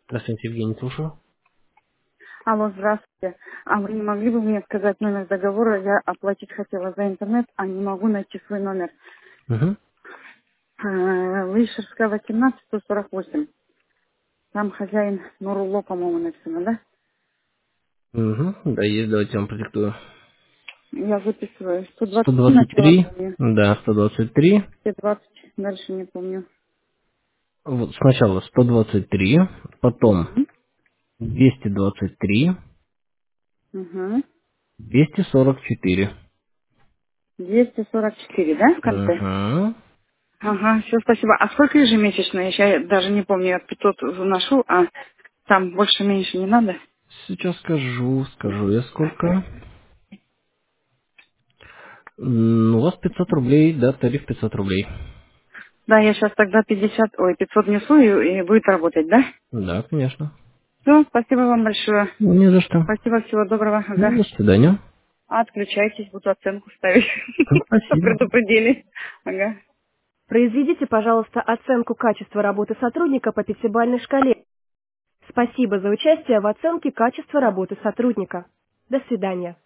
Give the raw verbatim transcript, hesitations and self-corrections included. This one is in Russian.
Здравствуйте, Евгений, слушаю. Алло, здравствуйте. А вы не могли бы мне сказать номер договора? Я оплатить хотела за интернет, а не могу найти свой номер. Угу. Э, Вышерская, восемнадцать, сто сорок восемь. Там хозяин Нурулло, по-моему, написано, да? Угу. Да, есть, давайте я вам продиктую. Я выписываю. сто сто двадцать три двадцать начала три. помню. Да, сто двадцать три. сто двадцать, дальше не помню. Вот сначала сто двадцать три, потом Угу. двести двадцать три, Угу. двести сорок четыре. двести сорок четыре, да, в конце? Угу. Ага, все, спасибо. А сколько ежемесячно? Я ща даже не помню, я пятьсот вношу, а там больше-меньше не надо? Сейчас скажу, скажу я сколько. М, У вас пятьсот рублей, да, тариф пятьсот рублей. Да, я сейчас тогда пятьдесят, ой, пятьсот внесу и, и будет работать, да? Да, конечно. Все, спасибо вам большое. Ну, не за что. Спасибо, всего доброго. Ну, Ага. до свидания. Отключайтесь, буду оценку ставить. Ну, спасибо. Предупредили. Ага. Произведите, пожалуйста, оценку качества работы сотрудника по пятибалльной шкале. Спасибо за участие в оценке качества работы сотрудника. До свидания.